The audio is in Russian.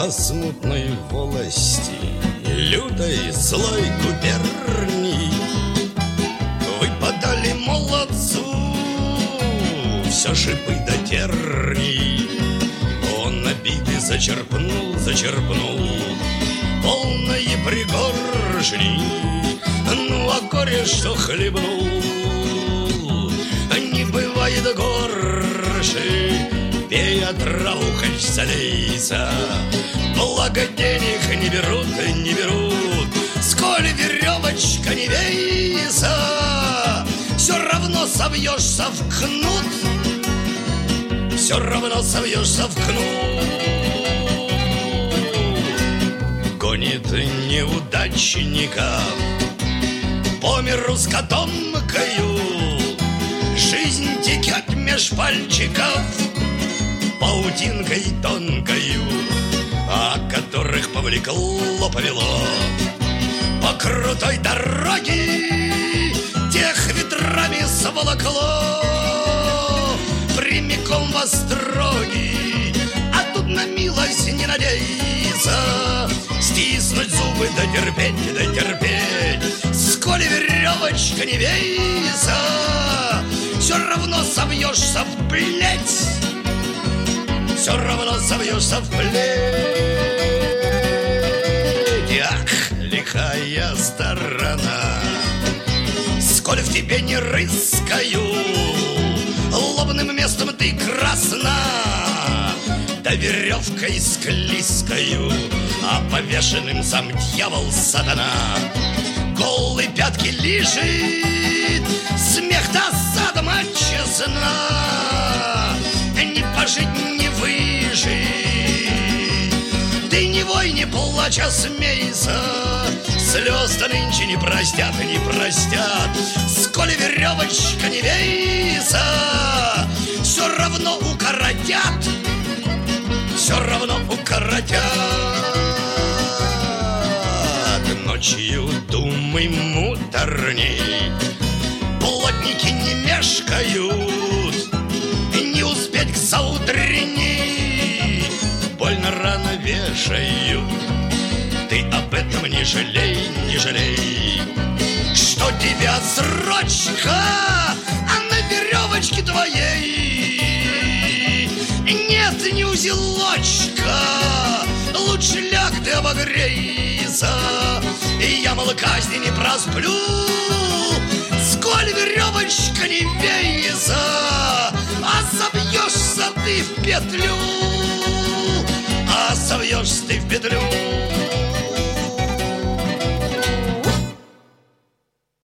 Во смутной волости лютой злой губернии вы подали молодцу все шипы до терний. Он обиды зачерпнул полные пригоршни. Ну а горе, что хлебнул, не бывает горше. Пей отраву, хоть залейся, благо денег не берут. Сколь веревочка не вейся, все равно совьешься в кнут. Все равно совьешься в кнут. Гонит неудачников по миру с котомкою. Жизнь текет меж пальчиков паутинкой тонкою, о которых повлекло, повело по крутой дороге, тех ветрами сволокло прямиком во строги. А тут на милость не надейся, стиснуть зубы да терпеть. Сколь веревочка не вейся, все равно совьешься в плеть. Все равно совьешься в плеть. Ах, лихая сторона, сколь в тебе не рыскаю, лобным местом ты красна, да веревкой склизкою, а повешенным сам дьявол сатана. Голые пятки лежит, смех досадом отчестна. Не пожить, не выжить, ты не вой, не плачь, а смейся. Слез-то нынче не простят. Сколь веревочка не вейся, все равно укоротят. Все равно укоротят. Ночью думай муторней, плотники не мешкают. Не успеть к заутренней, больно рано вешают. Ты об этом не жалей, что тебя срочка, а на веревочке твоей нет ни узелочка. Лучше ляг ты обогрейся, и я, мол, казни не просплю. Сколь веревочка не вейся, а совьешься ты в петлю.